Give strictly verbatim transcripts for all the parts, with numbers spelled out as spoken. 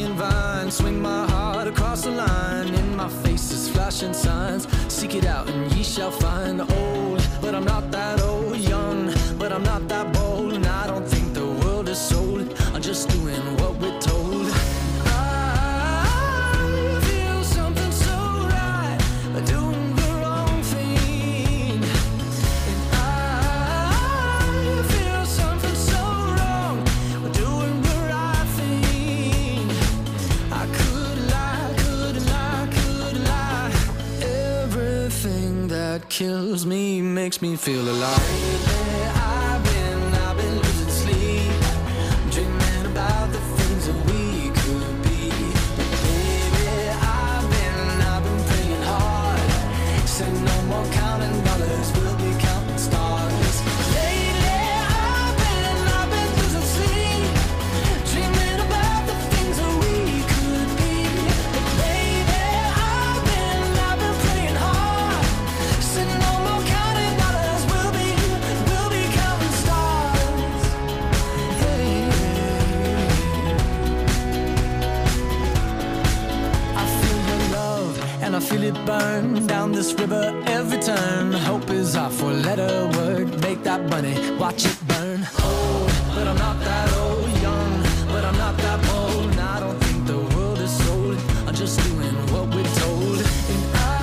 hanging vine. Swing my heart across the line. In my face is flashing signs. Seek it out and ye shall find. Old, but I'm not that old. Young, but I'm not that bold. And I don't think the world is sold. I'm just doing what we're told. I feel something so right, doing the wrong thing. And I feel something so wrong, doing the right thing. I could lie, could lie, could lie. Everything that kills me makes me feel alive. I've been, I've been losing sleep, dreaming about the things that we could be. Baby, I've been, I've been praying hard. Said no more counting dollars, we'll be counting stars. Lately, I've been, I've been losing sleep, dreaming about the things that we could be. But baby, I've been, I've been praying hard. Said no more counting dollars, we'll be, we'll be counting stars. Hey. I feel your love and I feel it burn down this river every turn. Hope is our four-letter word. Make that money, watch it burn. Old, but I'm not that old. Young, but I'm not that bold. And I don't think the world is sold. I'm just doing what we're told. And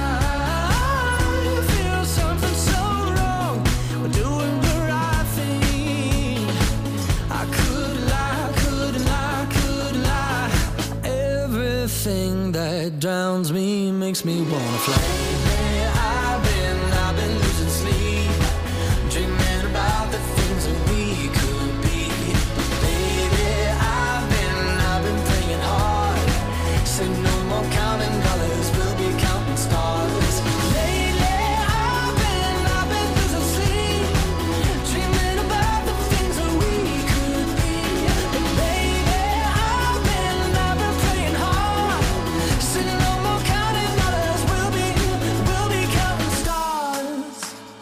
I feel something so wrong. We're doing the right thing. I could lie, could lie, could lie. Everything that drowns me makes me wanna fly. I've been, I've been losing sleep, dreaming about the things that we could be. Baby, I've been, I've been praying hard. Said no more counting dollars, we'll be counting stars. Lately, I've been, I've been losing sleep, dreaming about the things that we could be. But baby, I've been, I've been praying hard. Said no more counting dollars, we'll be, we'll be counting stars.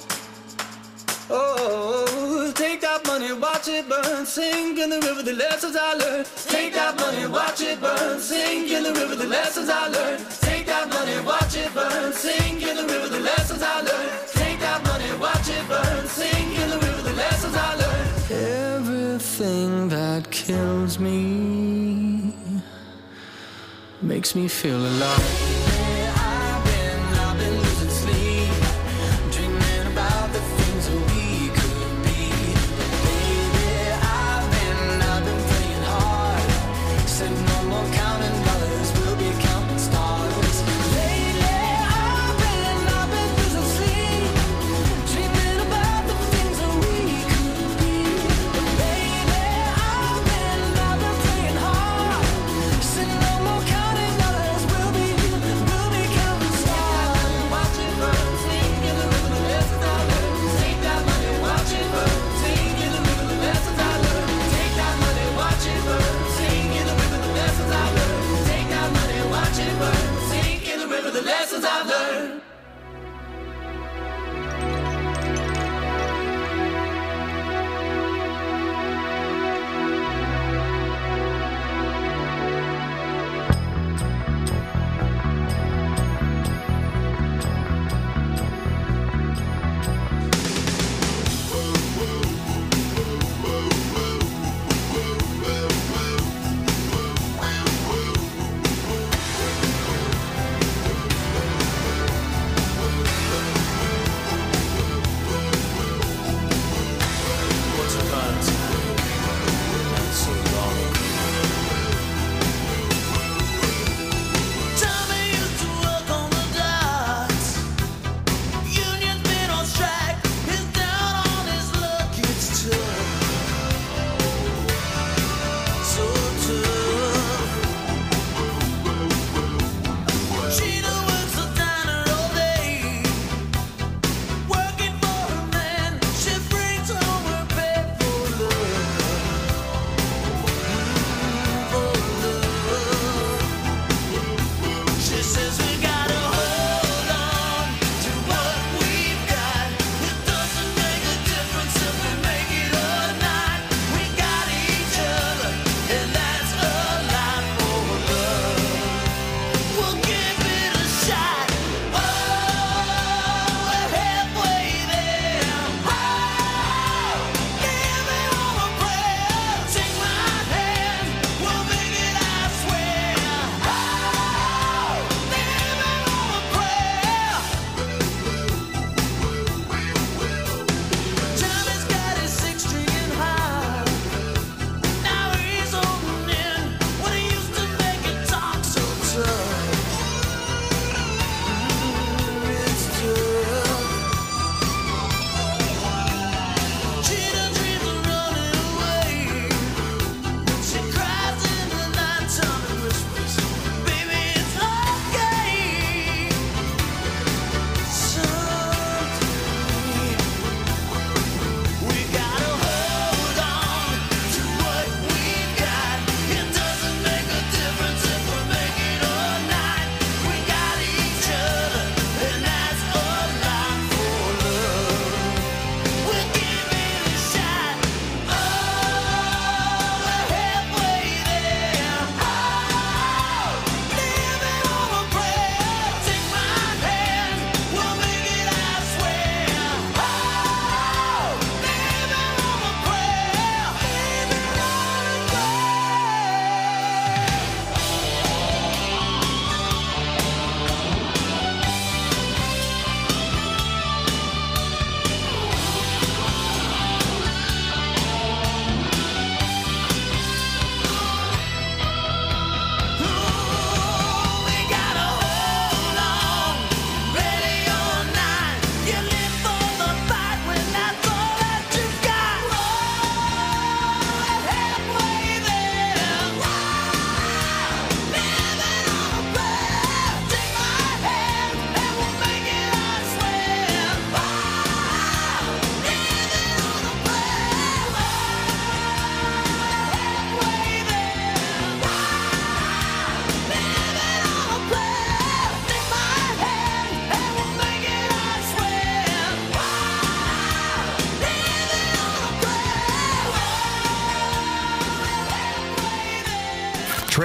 Oh, take that money, watch it burn, sink in the river the lessons I learned. Take that money, watch it burn, sink in the river the lessons I learned. Take that money, watch it burn, sink in the river the lessons I learned. Take that money, watch it burn, sink in the river the lessons I learned. Everything that kills me makes me feel alive. I've been, I've been losing sleep, dreaming about the things that we could be. Baby, I've been, I've been praying hard. Said no more counting dollars, we'll be counting stars. Lately, I've been, I've been losing sleep, dreaming about the things that we could be. But baby, I've been, I've been praying hard. Said no more counting dollars, we'll be, we'll be counting stars. Watch it burn, sink in the river the lessons I learned. Take that money, watch it burn, sink in the river the lessons I learned. Take that money, watch it burn, sink in the river the lessons I learned.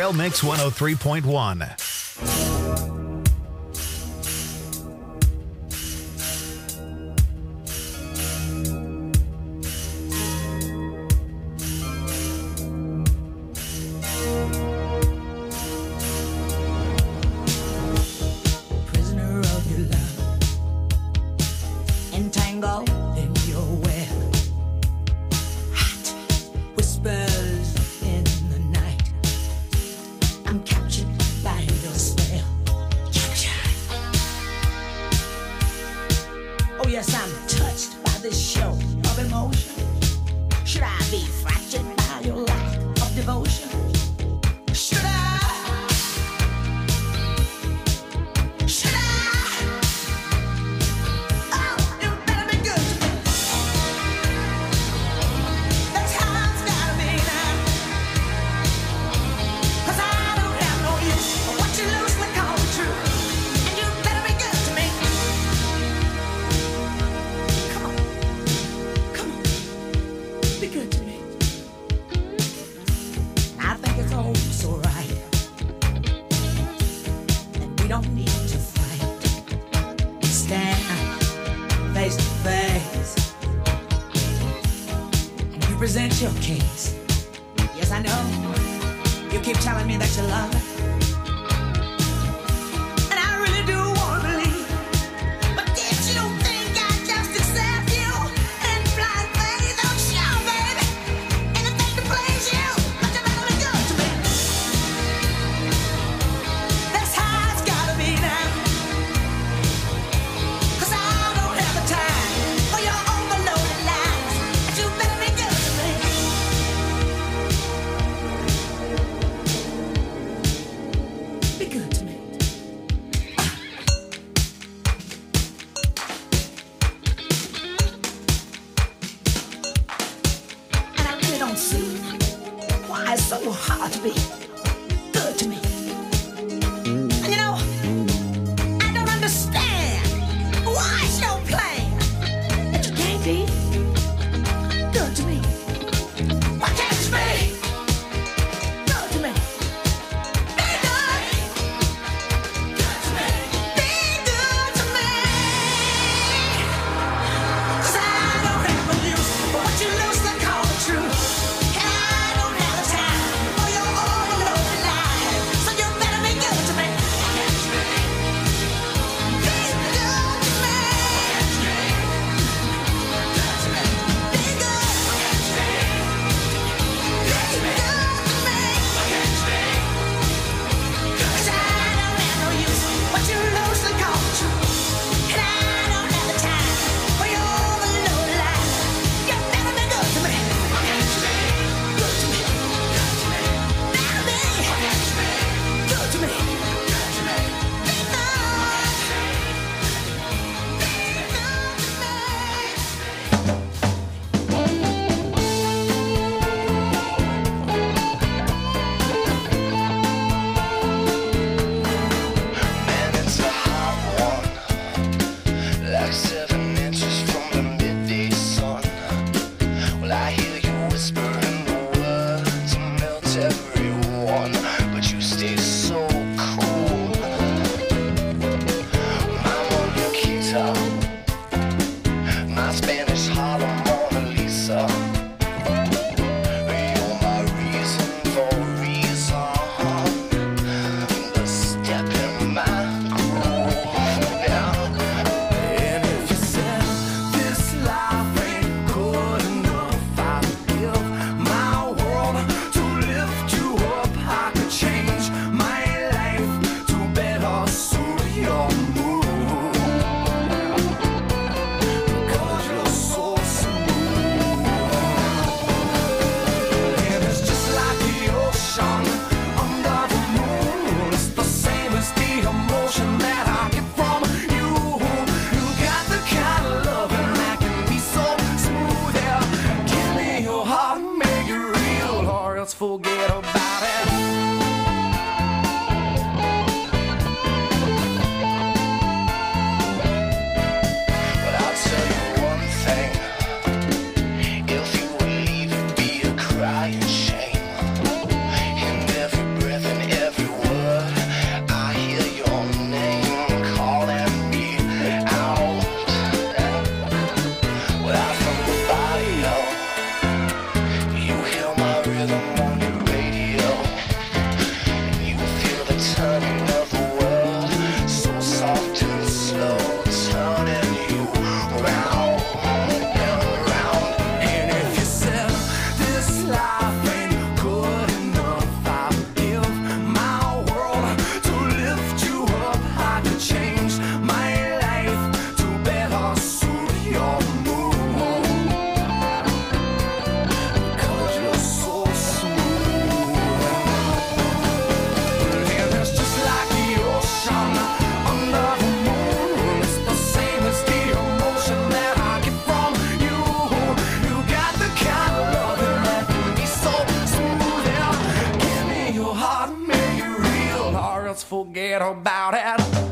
Trail Mix one oh three point one. Prisoner of your love, entangled in your web, hot whispers in the night. I'm captured by your spell. Captured. Oh yes, I'm touched by this show of emotion. Should I be fractured by your lack of devotion? Should I? Should I? Oh, you better be good to me. The time's gotta be now. 'Cause I don't have no use for what you loosely call the truth. And you better be good to me. Come on. Come on. Be good to me. I think it's all so right. And we don't need to fight. Stand face to face. And you present your case. Yes, I know. You keep telling me that you love it. And I really do want to believe. But did you think I'd just accept you in blind faith? Oh, sure, baby. Anything to please you. But you better be good to me. That's how it's gotta be now. 'Cause I don't have the time for your overloaded lies. But you better be good to me. make it real, or else forget about it.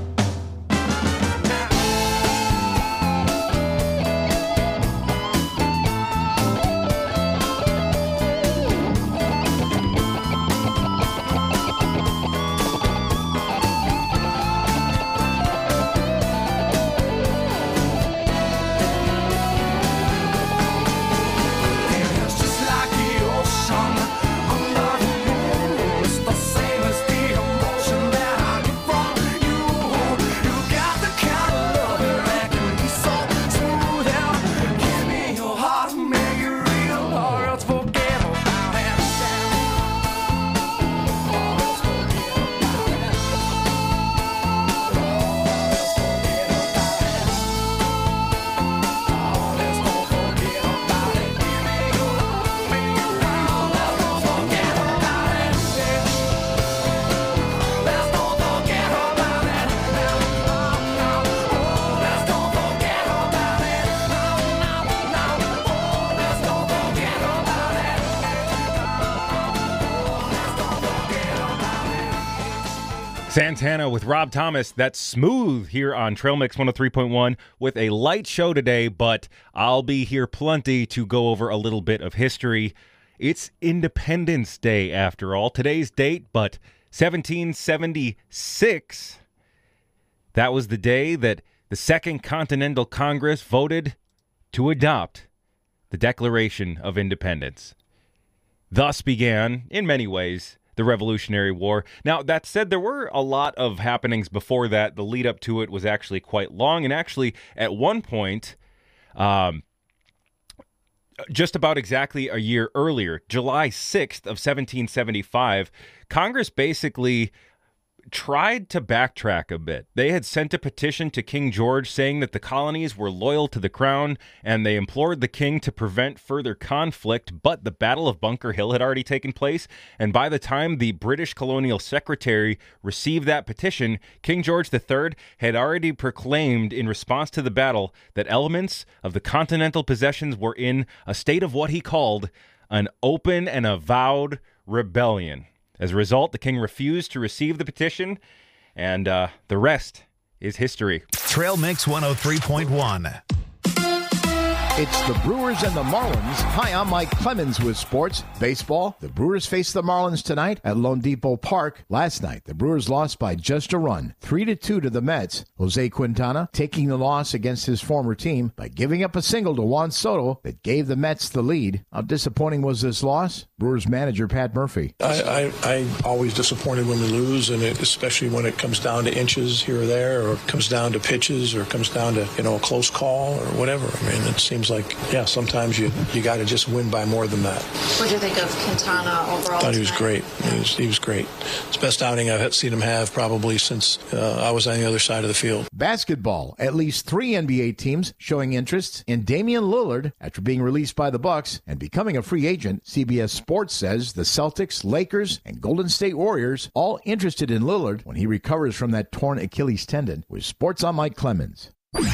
Santana with Rob Thomas. That's Smooth here on Trail Mix one oh three point one with a light show today, but I'll be here plenty to go over a little bit of history. It's Independence Day after all. Today's date, but seventeen seventy-six, that was the day that the Second Continental Congress voted to adopt the Declaration of Independence. Thus began, in many ways, the Revolutionary War. Now, that said, there were a lot of happenings before that. The lead up to it was actually quite long. And actually, at one point, um, just about exactly a year earlier, July sixth of seventeen seventy-five, Congress basically tried to backtrack a bit. They had sent a petition to King George saying that the colonies were loyal to the crown, and they implored the king to prevent further conflict, but the Battle of Bunker Hill had already taken place, and by the time the British colonial secretary received that petition, King George the Third had already proclaimed in response to the battle that elements of the continental possessions were in a state of what he called an open and avowed rebellion. As a result, the king refused to receive the petition, and uh, the rest is history. Trail Mix one oh three point one. It's the Brewers and the Marlins. Hi, I'm Mike Clemens with sports. Baseball, the Brewers face the Marlins tonight at Lone Depot Park. Last night, the Brewers lost by just a run, three to two to the Mets. Jose Quintana taking the loss against his former team by giving up a single to Juan Soto that gave the Mets the lead. How disappointing was this loss? Brewers manager Pat Murphy. I, I, I always disappointed when we lose, and it, especially when it comes down to inches here or there, or comes down to pitches, or comes down to, you know, a close call or whatever. I mean, it seems like, yeah, sometimes you you got to just win by more than that. What do you think of Quintana overall? I thought he was great. He was, he was great. It's the best outing I've seen him have probably since uh, I was on the other side of the field. Basketball, at least three N B A teams showing interest in Damian Lillard after being released by the Bucks and becoming a free agent. C B S Sports says the Celtics, Lakers, and Golden State Warriors all interested in Lillard when he recovers from that torn Achilles tendon. With Sports, I'm Mike Clemens.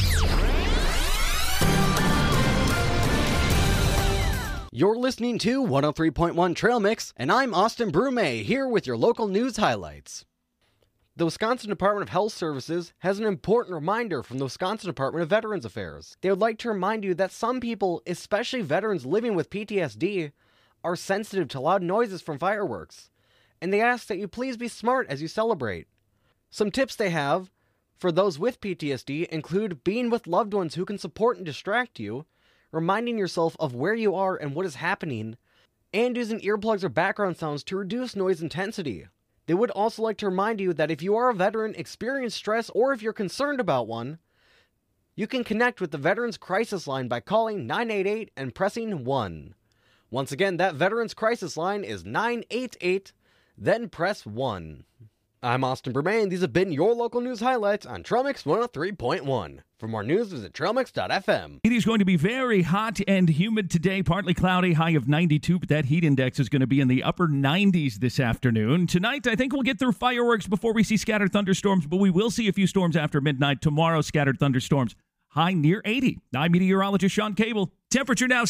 You're listening to one oh three point one Trail Mix, and I'm Austin Brume, here with your local news highlights. The Wisconsin Department of Health Services has an important reminder from the Wisconsin Department of Veterans Affairs. They would like to remind you that some people, especially veterans living with P T S D, are sensitive to loud noises from fireworks, and they ask that you please be smart as you celebrate. Some tips they have for those with P T S D include being with loved ones who can support and distract you, reminding yourself of where you are and what is happening, and using earplugs or background sounds to reduce noise intensity. They would also like to remind you that if you are a veteran, experience stress, or if you're concerned about one, you can connect with the Veterans Crisis Line by calling nine eight eight and pressing one. Once again, that Veterans Crisis Line is nine eight eight, then press one. I'm Austin Bermain. These have been your local news highlights on Trail Mix one oh three point one. For more news, visit trail mix dot f m. It is going to be very hot and humid today, partly cloudy, high of ninety-two, but that heat index is going to be in the upper nineties this afternoon. Tonight, I think we'll get through fireworks before we see scattered thunderstorms, but we will see a few storms after midnight. Tomorrow, scattered thunderstorms, high near eighty. I'm meteorologist Sean Cable. Temperature now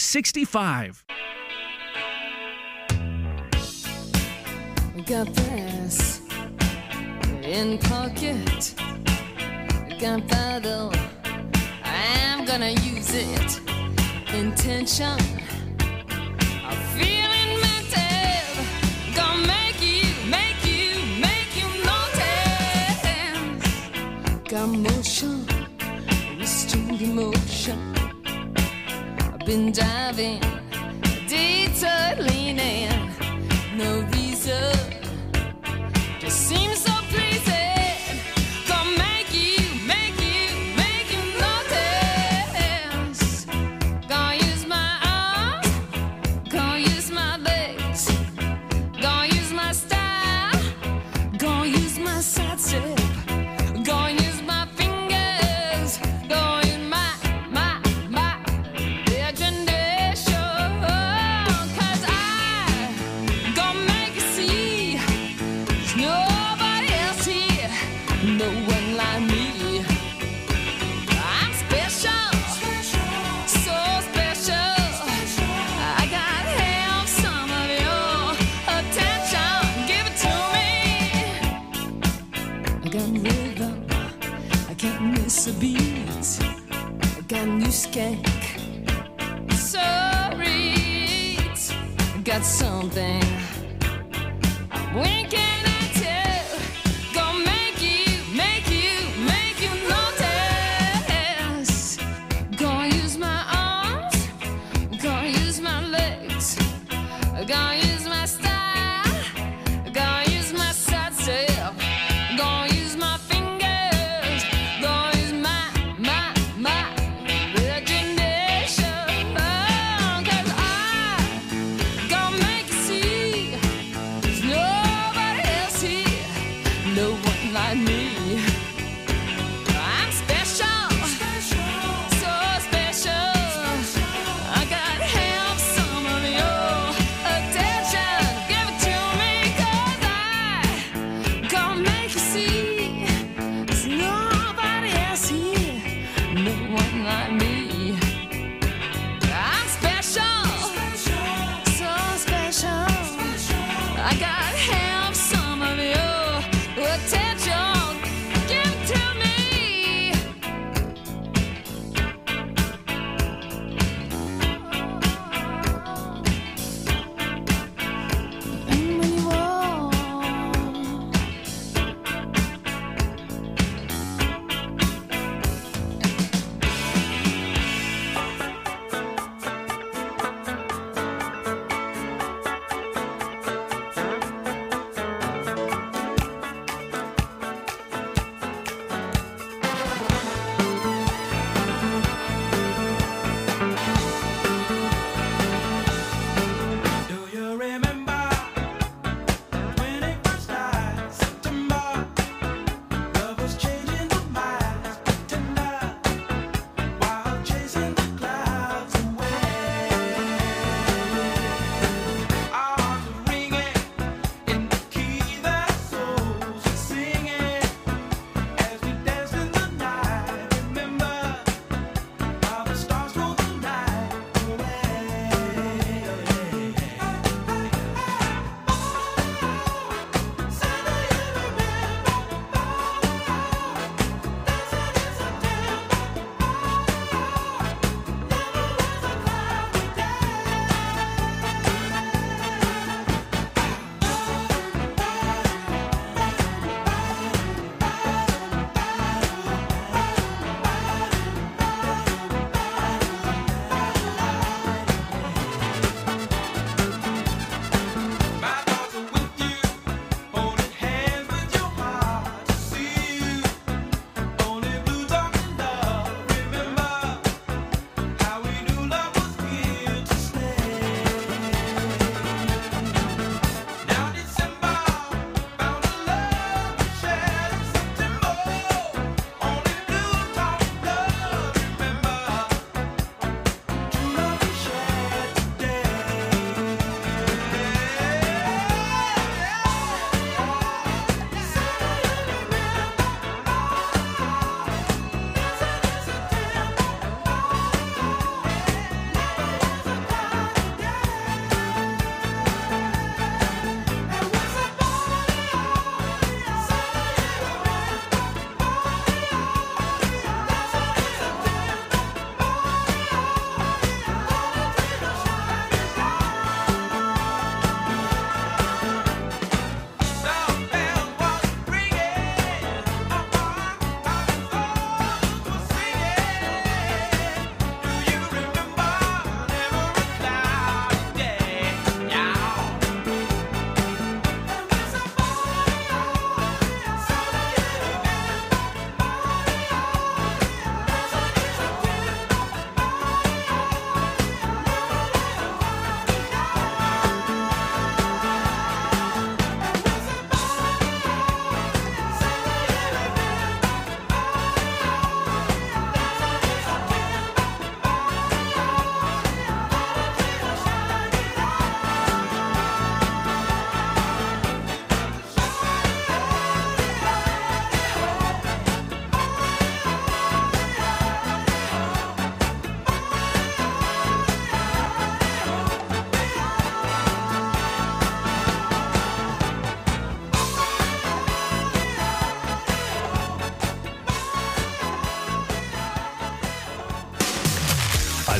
sixty-five. Got this. in pocket. Gunpowder, I'm gonna use it. Intention, I'm feeling mental. Gonna make you, make you, make you notice. Got motion, restrained emotion. I've been driving, detour leaning. No reason, just seems so pleasing. Gonna make you, make you, make you notice. Gonna use my arms, gonna use my legs, gonna use my style, gonna use my side step, gonna use my fingers, gonna use my, my, my imagination. 'Cause I gonna make you see there's nobody else here, no one like me. I'm special, so special. I gotta have some of your attention. Give it to me. I got rhythm, I can't miss a beat. I got new skank, so reach. I got something I'm winking at you. Gonna make you, make you, make you notice. Gonna use my arms, gonna use my legs, gonna use my style, gonna use my side step, gonna use my fingers, gonna use my, my, my imagination. 'Cause I gonna make you see there's nobody else here, no one like me. I'm special, so special. I gotta have some of your attention. Give it to me, 'cause I gonna make you see there's nobody else here, no one like me. I'm special, so special. I gotta have some of your attention. Give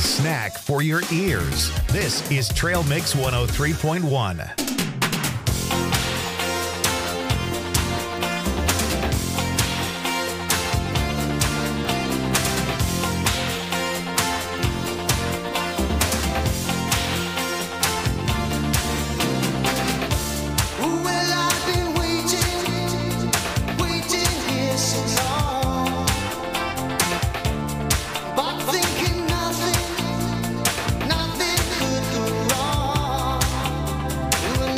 A snack for your ears. This is Trail Mix one oh three point one. Nothing could go wrong.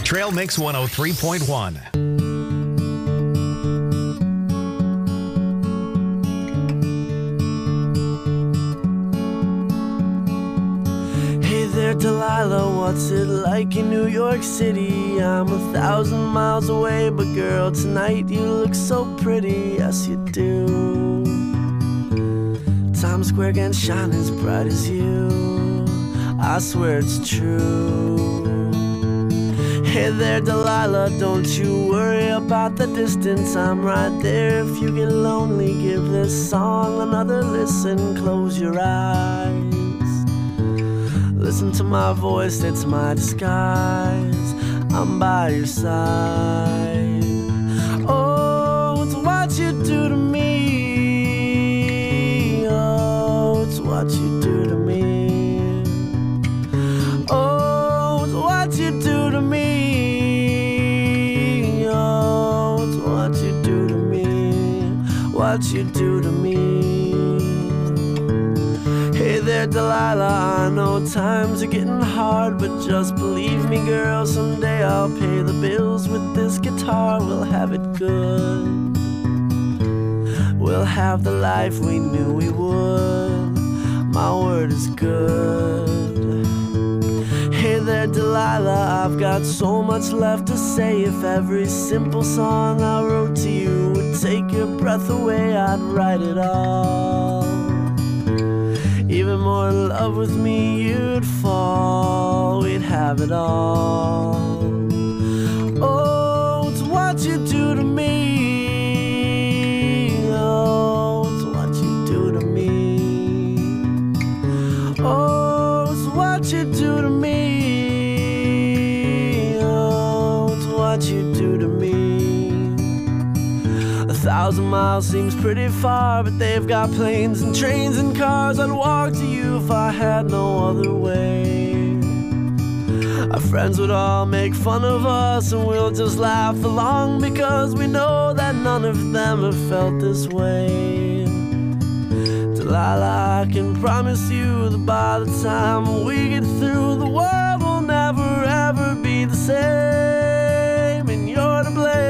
Trail Mix one oh three point one. Hey there, Delilah, what's it like in New York City? I'm a thousand miles away, but girl, tonight you look so pretty, yes you do. Times Square can shine as bright as you, I swear it's true. Hey there, Delilah, don't you worry about the distance, I'm right there. If you get lonely, give this song another listen, close your eyes. Listen to my voice, it's my disguise, I'm by your side. Oh, it's what you do to me. Oh, it's what you do to me. Oh, it's what you do to me. Oh, it's what you do to me. What you do to me. Hey there, Delilah, I know times are getting hard, but just believe me, girl, someday I'll pay the bills with this guitar. We'll have it good. We'll have the life we knew we would. My word is good. Hey there, Delilah, I've got so much left to say. If every simple song I wrote to you would take your breath away, I'd write it all. Even more in love with me, you'd fall. We'd have it all. Oh, it's what you do to me. Oh, it's what you do to me. Oh, it's what you do to me. Oh, it's what you do to me. A thousand miles seems pretty far, but they've got planes and trains and cars. I'd walk to you if I had no other way. Our friends would all make fun of us, and we'll just laugh along, because we know that none of them have felt this way. Delilah, I can promise you that by the time we get through, the world will never ever be the same, and you're to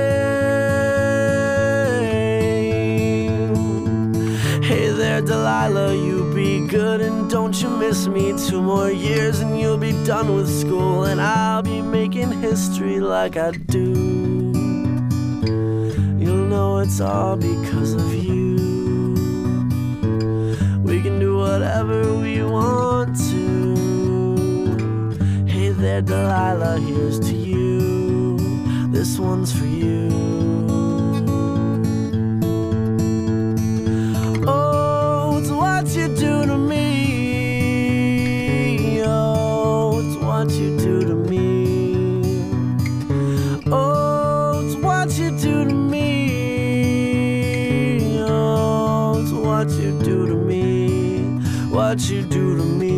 blame. Hey there, Delilah, you be good and don't you miss me. Two more years and you'll be done with school, and I'll be making history like I do. You'll know it's all because of you. We can do whatever we want to. Hey there, Delilah, here's to you. This one's for you. Oh, it's what you do to me. Oh, it's what you do to me. Oh, it's what you do to me. Oh, it's what you do to me. What you do to me.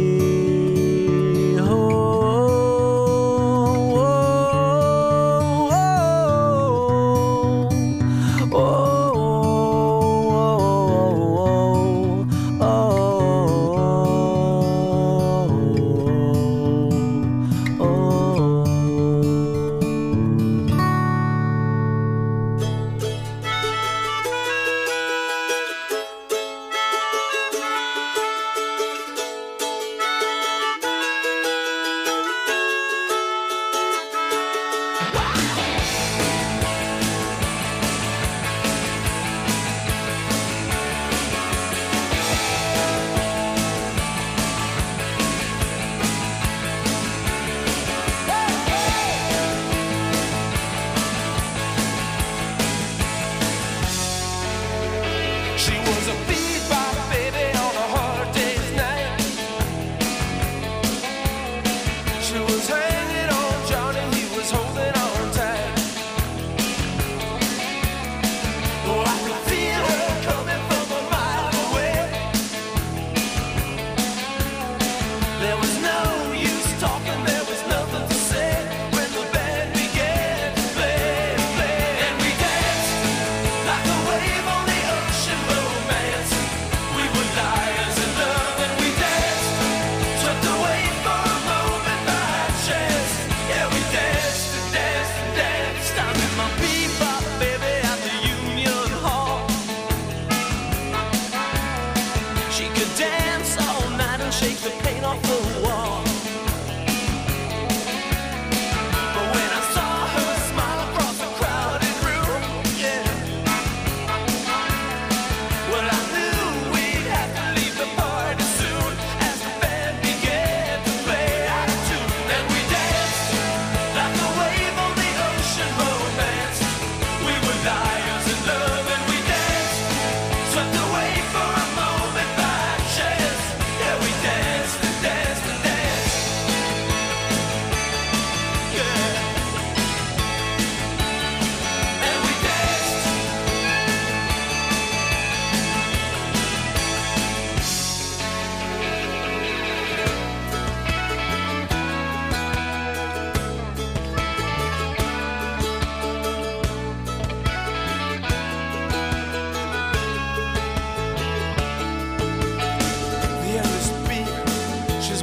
Took the weight for a moment by chance. Yeah, we danced to dance.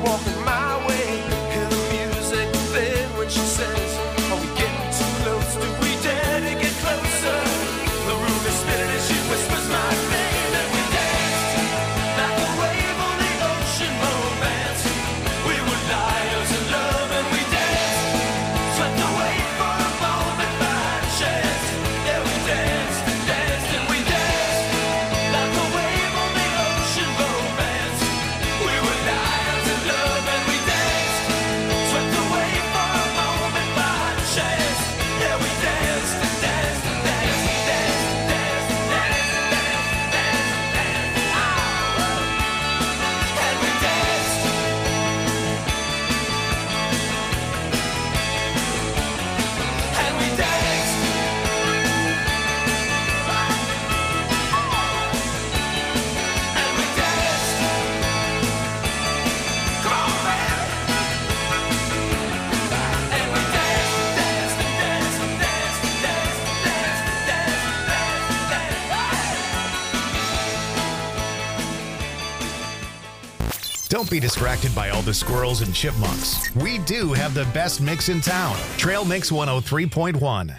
walking my way. Hear the music then when she says, are we getting too close? Do we dare to get closer? The room is spinning as she whispers my name, and we danced like a wave on the ocean romance. We were liars in love and we danced, swept away for a moment by chance. Yeah, we danced and danced and we danced like a wave on the ocean romance. We were liars in love and we danced, swept away for a moment by chance. Yeah, we danced and danced and danced and danced and danced and danced and danced and danced and danced. And we danced. And we danced. And we danced. Come on, man. And we danced, danced, and danced, and danced, and danced, and danced, and danced, and danced. Don't be distracted by all the squirrels and chipmunks. We do have the best mix in town. Trail Mix one oh three point one.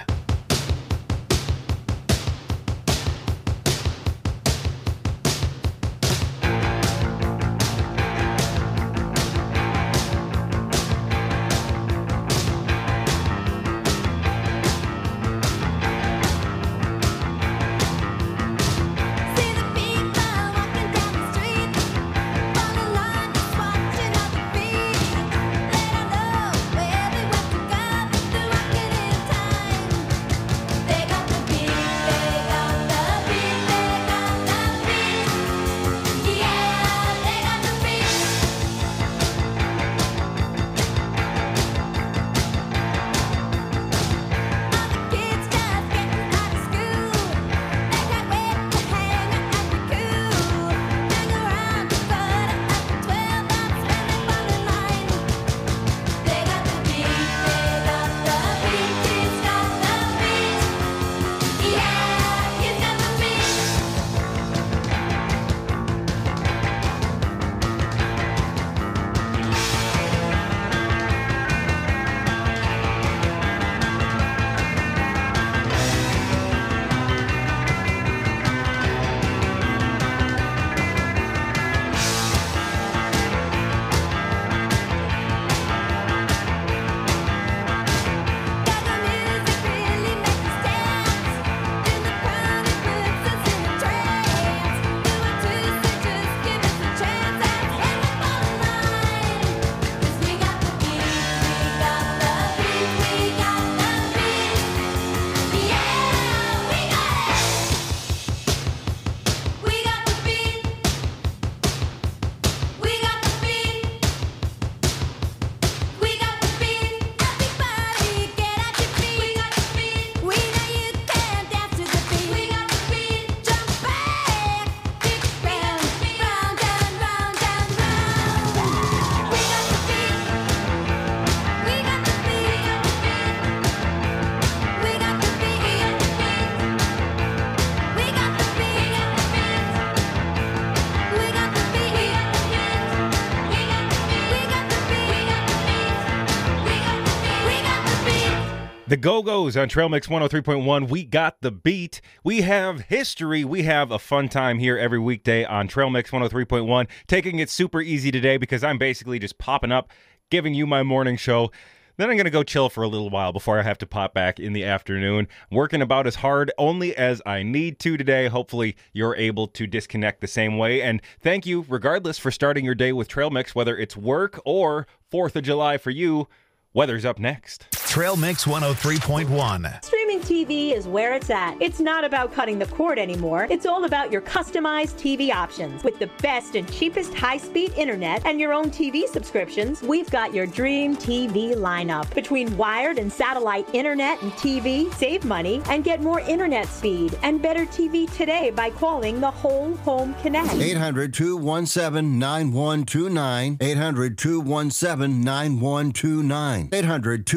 The Go-Go's on Trail Mix one oh three point one. We got the beat. We have history. We have a fun time here every weekday on Trail Mix one oh three point one. Taking it super easy today because I'm basically just popping up, giving you my morning show. Then I'm going to go chill for a little while before I have to pop back in the afternoon. Working about as hard only as I need to today. Hopefully you're able to disconnect the same way. And thank you, regardless, for starting your day with Trail Mix, whether it's work or fourth of July for you. Weather's up next. Trail Mix one oh three point one. Streaming T V is where it's at. It's not about cutting the cord anymore. It's all about your customized T V options. With the best and cheapest high-speed internet and your own T V subscriptions, we've got your dream T V lineup. Between wired and satellite internet and T V, save money and get more internet speed and better T V today by calling the Whole Home Connect. eight hundred, two one seven, nine one two nine. eight hundred, two one seven, nine one two nine. eight hundred, two one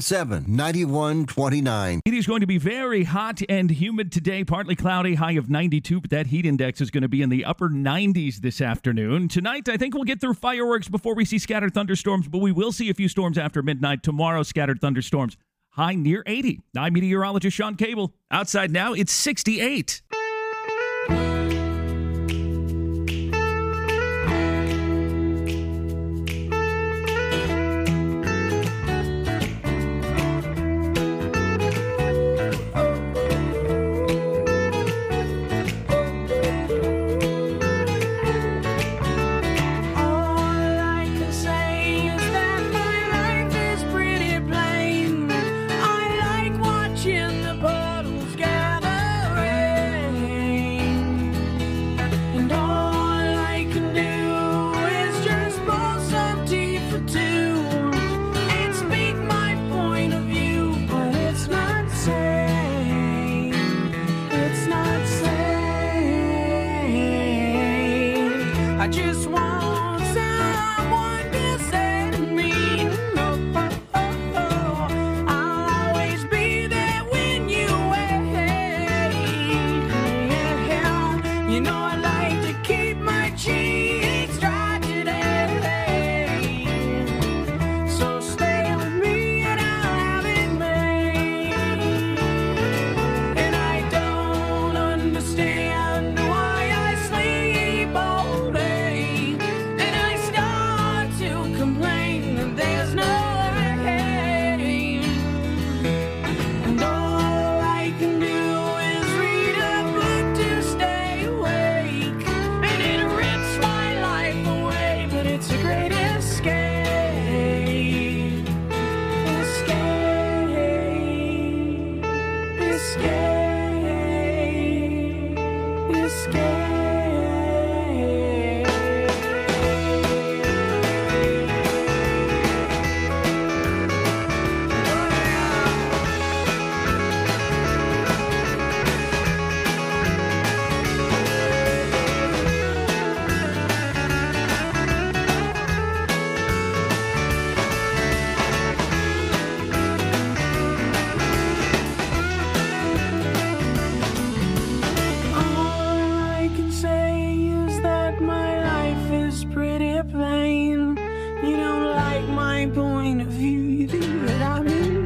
seven, nine one two nine. It is going to be very hot and humid today, partly cloudy, high of ninety-two, but that heat index is going to be in the upper nineties this afternoon. Tonight, I think we'll get through fireworks before we see scattered thunderstorms, but we will see a few storms after midnight. Tomorrow, scattered thunderstorms, high near eighty. I'm meteorologist Sean Cable. Outside now, it's sixty-eight. I just want someone to say to me, oh, oh, oh, oh, I'll always be there when you wait. Yeah, you know I like to keep my cheeks dry today. So stay with me and I'll have it made. And I don't understand why I sleep all day. Complain that there's no rain, and all I can do is read a book to stay awake, and it rips my life away, but it's a great escape, escape, escape, escape. Plain. You don't like my point of view, you think that I'm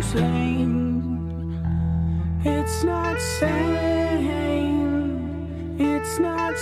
insane. It's not sane, it's not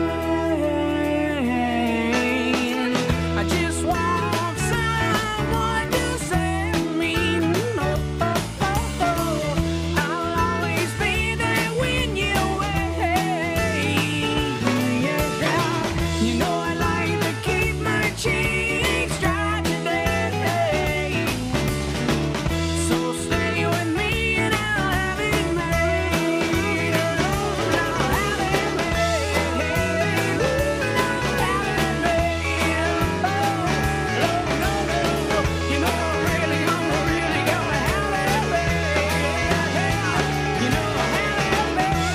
sane. I just want someone to say to me, oh, oh, oh, oh, I'll always be there when you wait. Yeah, you know I like to keep my cheeks dry today. So stay with me and I'll have it made. I'll have it made. I'll have it made. Oh, no, no, no, no. You know I'm really, I'm really gonna have it made. You know I'll have it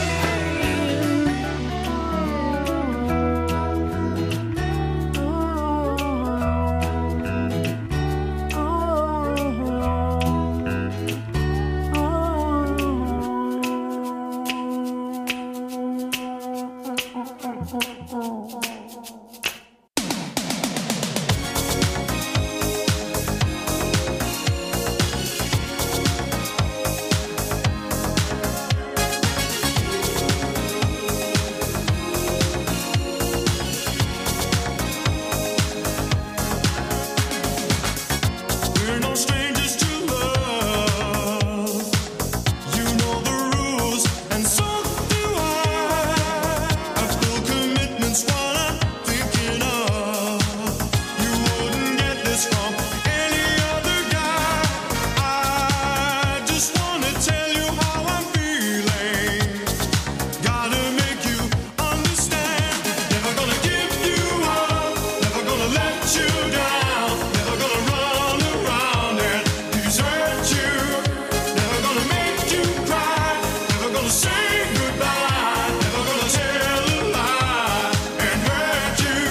We're no strangers to love. You know the rules, and so do I. I feel commitment's what I'm thinking of. You wouldn't get this from any other guy. I just wanna tell you how I'm feeling. Gotta make you understand. Never gonna give you up. Never gonna let you down. Never gonna run around and desert you. Never gonna make you cry. Never gonna say goodbye. Never gonna tell a lie and hurt you.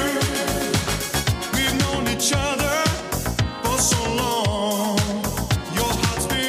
We've known each other for so long. Your heart's been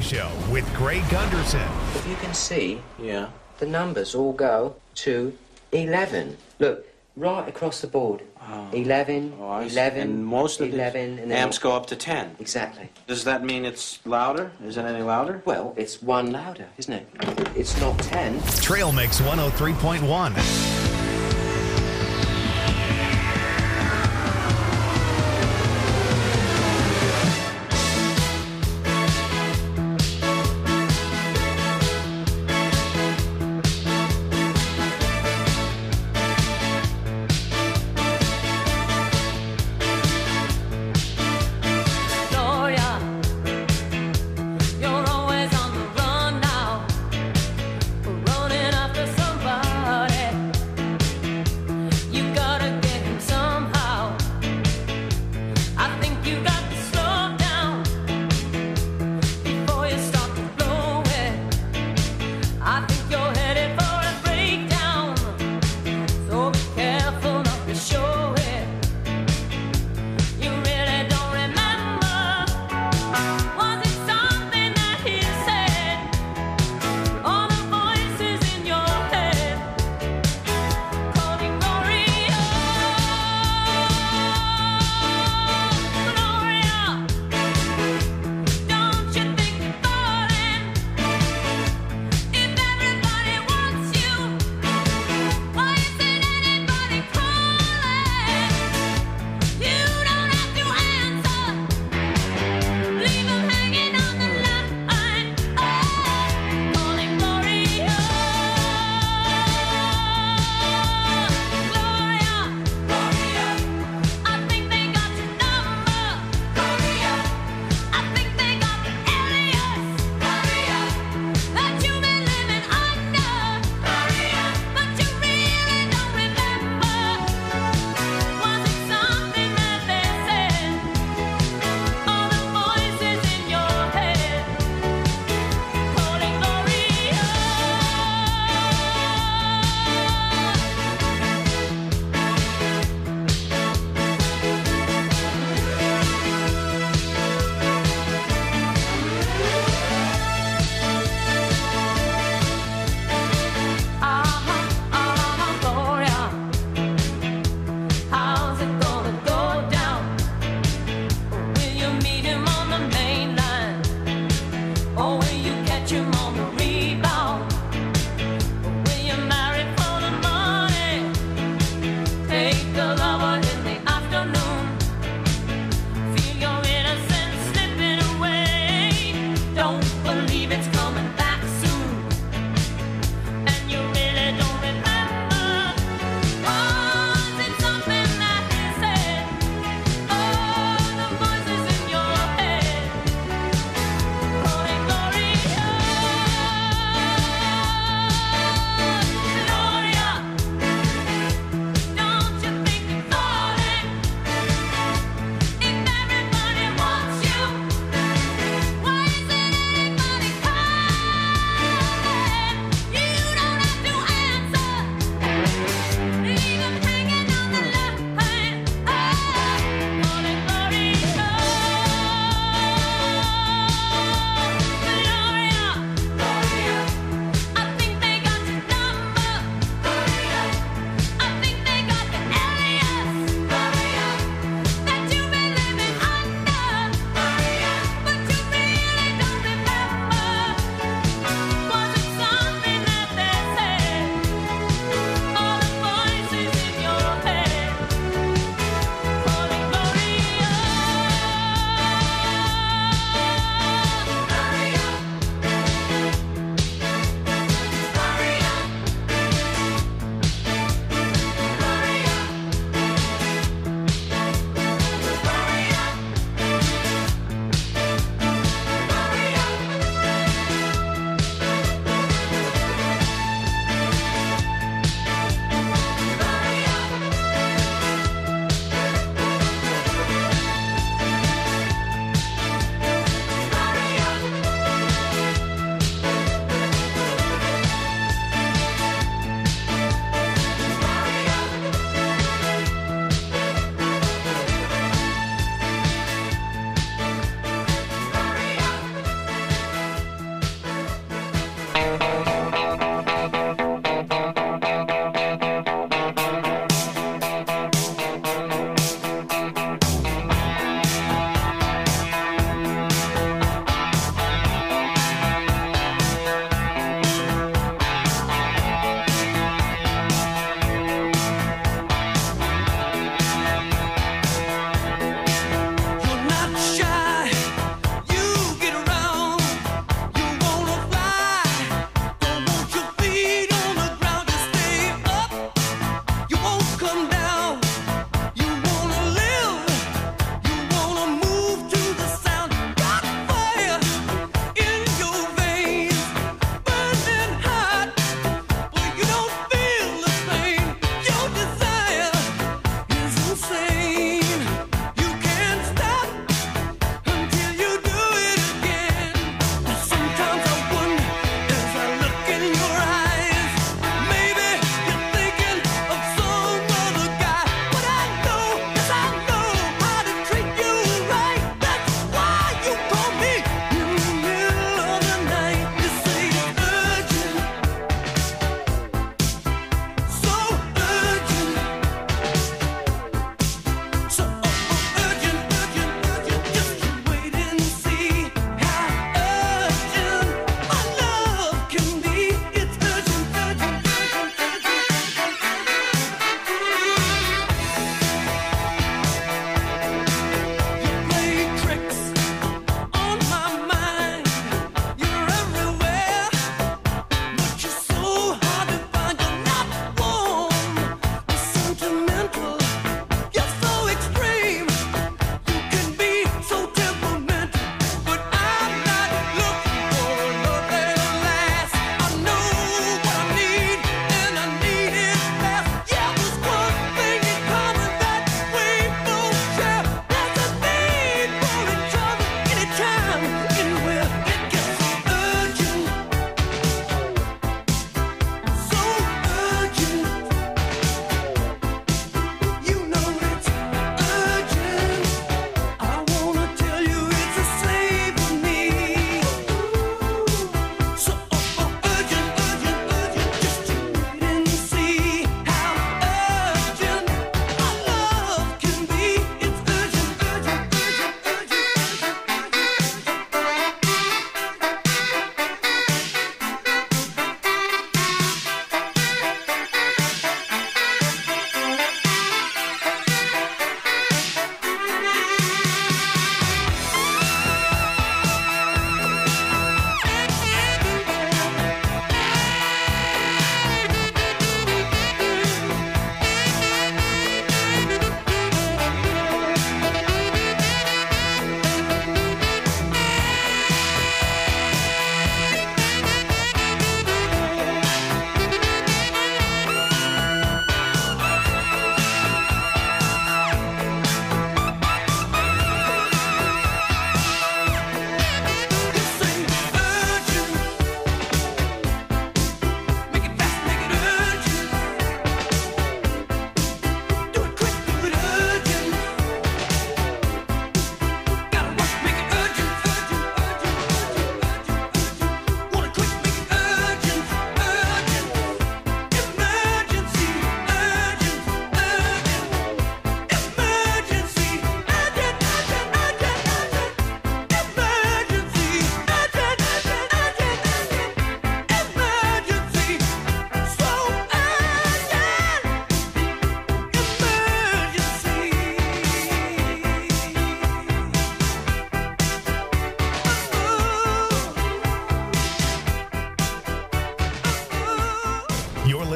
Show with Greg Gunderson. If you can see, yeah, the numbers all go to eleven. Look, right across the board. Oh. eleven, Oh, I see. eleven, And most of the eleven, and then amps go up to ten. Exactly. Does that mean it's louder? Is it any louder? Well, it's one louder, isn't it? It's not ten. Trail Mix one oh three point one. Running after somebody.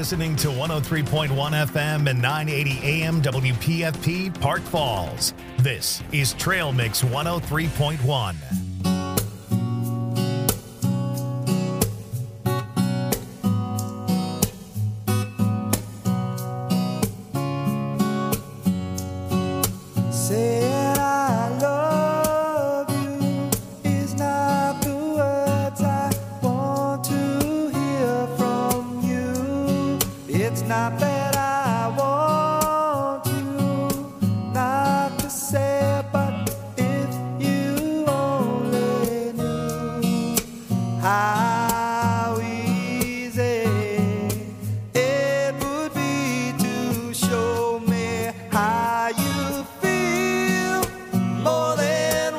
listening to one oh three point one F M and nine eighty A M W P F P Park Falls. This is Trail Mix one oh three point one. Saying I love you is not the words I want to hear from you. It's not that I want to not to say it, but if you only knew how easy it would be to show me how you feel. More than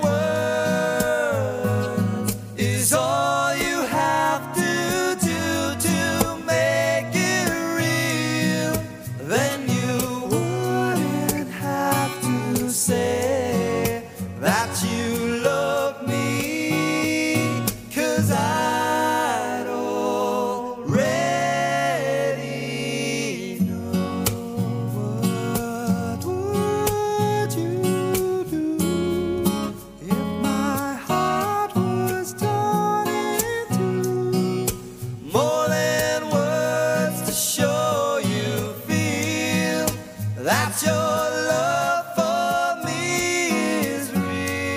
words is all you have to do to make it real. Then you wouldn't have to say that you love me, 'cause I'd already know. What would you do if my heart was torn in two? More than words to show you feel that you're